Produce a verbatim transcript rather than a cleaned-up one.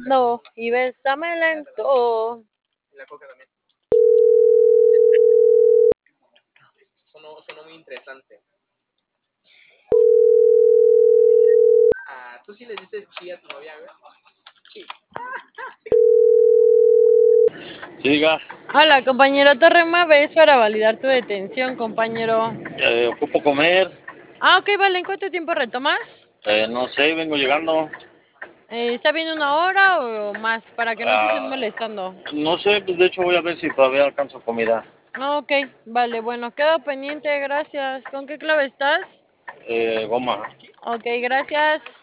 No, y bésame lento. La coca también. Sonó, sonó muy interesante. Ah, ¿tú sí le dices chi a tu novia, güey? Chi. Sí, diga, Hola, compañero Torrema, ves para validar tu detención, compañero. eh, ocupo comer, Ah, ok, vale, ¿en cuánto tiempo retomas? eh, no sé, vengo llegando. Eh, ¿está bien una hora o más? Para que no te estén Ah, molestando. no sé, pues de hecho voy a ver si todavía alcanzo comida. Ah, ok, vale, bueno, quedo pendiente, gracias. ¿Con qué clave estás? Eh, goma. Ok, gracias.